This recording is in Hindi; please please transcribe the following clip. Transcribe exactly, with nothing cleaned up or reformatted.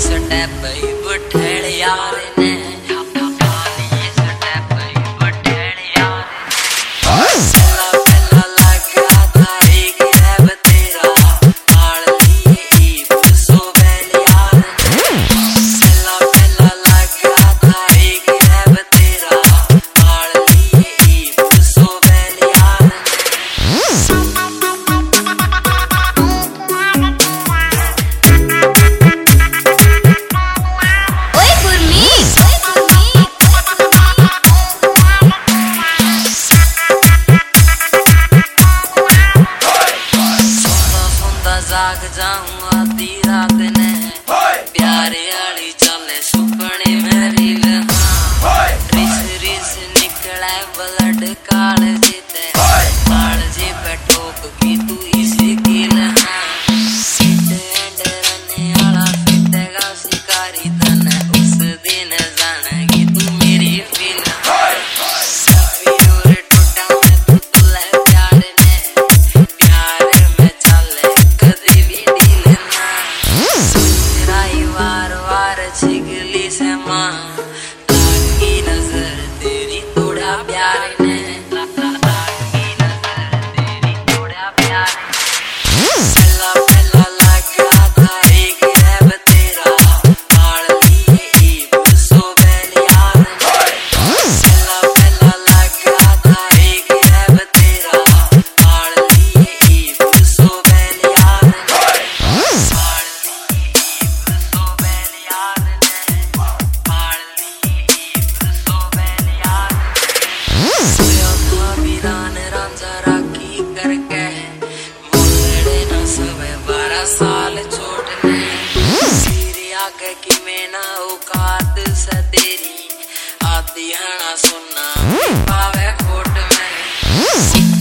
स्टेप ही बठेड़ यार ने जाग जाऊं आधी रात ने प्यारे आली चले सुपने मेरी रिस रिस निकले ब्लड काल जीते काल जी पे ठोक की तू इसी की लहा फिट रने आला फिटेगा शिकारी तने उस दिन जानेगी तू मेरी फील छिगली से माँ लागी नजर तेरी थोड़ा प्यार ने लागी नजर तेरी थोड़ा प्यार पहला पहला लगा था एक रैब तेरा पाल लिए ईब सो बैल यार पहला पहला लगा था एक रैब तेरा पाल लिए ईब सो बैल यार साल छोड़ने सीरिया के कि मैं ना औकात से तेरी आधी हना सुनना पावे खोट में।